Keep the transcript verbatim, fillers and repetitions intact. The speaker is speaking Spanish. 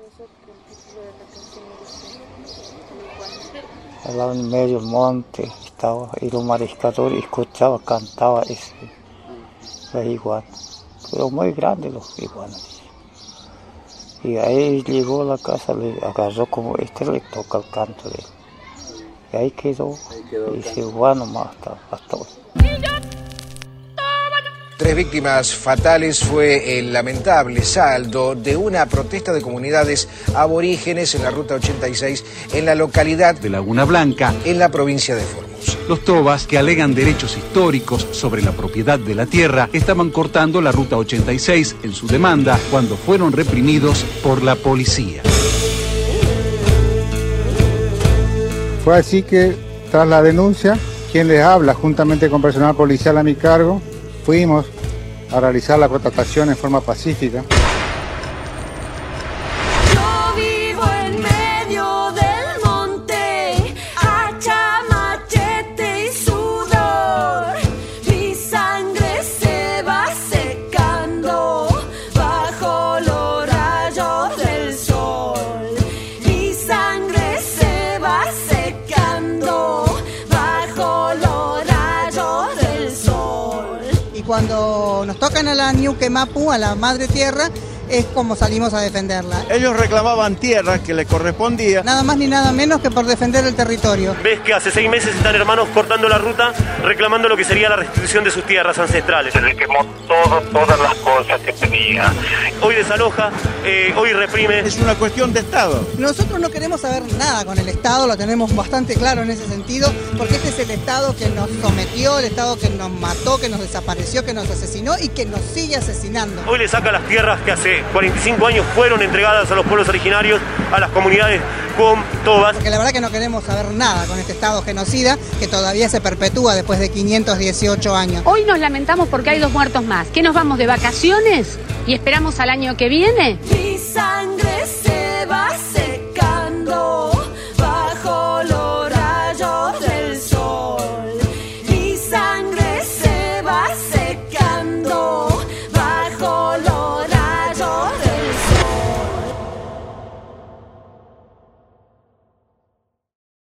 Al lado en medio del monte estaba, y los mariscadores escuchaba, cantaba ese, las iguanas, pero muy grandes los iguanas. Y ahí llegó a la casa, le agarró como este, le toca el canto de él. Y ahí quedó, ahí quedó y se iguana más hasta, hasta hoy. Tres víctimas fatales fue el lamentable saldo de una protesta de comunidades aborígenes en la Ruta ochenta y seis en la localidad de Laguna Blanca, en la provincia de Formosa. Los tobas, que alegan derechos históricos sobre la propiedad de la tierra, estaban cortando la Ruta ochenta y seis en su demanda cuando fueron reprimidos por la policía. Fue así que, tras la denuncia, quien les habla, juntamente con personal policial a mi cargo, fuimos a realizar la contratación en forma pacífica. Yo vivo en medio del monte, hacha, machete y sudor. Mi sangre se va secando bajo los rayos del sol. Mi sangre se va secando bajo los rayos del sol. Y cuando nos tocan a la Ñuque Mapu, a la madre tierra, es como salimos a defenderla. Ellos reclamaban tierras que les correspondía. Nada más ni nada menos que por defender el territorio. Ves que hace seis meses están hermanos cortando la ruta, reclamando lo que sería la restitución de sus tierras ancestrales. Se le quemó todo, todas las cosas que tenía. Hoy desaloja, eh, hoy reprime. Es una cuestión de Estado. Nosotros no queremos saber nada con el Estado, lo tenemos bastante claro en ese sentido, porque este es el Estado que nos sometió, el Estado que nos mató, que nos desapareció, que nos asesinó y que nos sigue asesinando. Hoy le saca las tierras que hace cuarenta y cinco años fueron entregadas a los pueblos originarios, a las comunidades com, tobas. Porque la verdad que no queremos saber nada con este Estado genocida que todavía se perpetúa después de quinientos dieciocho años. Hoy nos lamentamos porque hay dos muertos más. ¿Qué nos vamos de vacaciones y esperamos al año que viene?